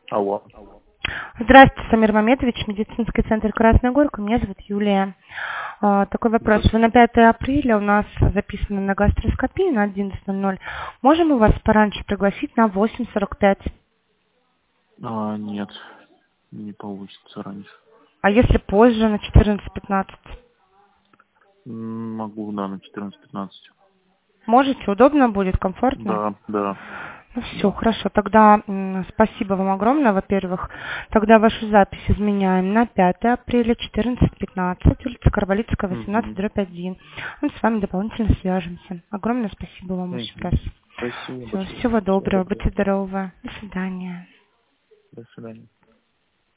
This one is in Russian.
Алло. Здравствуйте, Самир Мамедович, медицинский центр Красная Горка. Меня зовут Юлия. Такой вопрос. Вы на 5 апреля у нас записаны на гастроскопию на 11:00. Можем мы вас пораньше пригласить на 8:45? Нет, не получится раньше. А если позже, на 14:15? Могу, да, на 14:15. Можете? Удобно будет? Комфортно? Да. Ну все, хорошо. Тогда спасибо вам огромное, во-первых. Тогда вашу запись изменяем на 5 апреля, 14:15, улица Карвалицкая, 18/1. Мы с вами дополнительно свяжемся. Огромное спасибо вам еще раз. Спасибо Всё, большое. всего Всего доброго, доброго. будьте здоровы. До свидания. До свидания.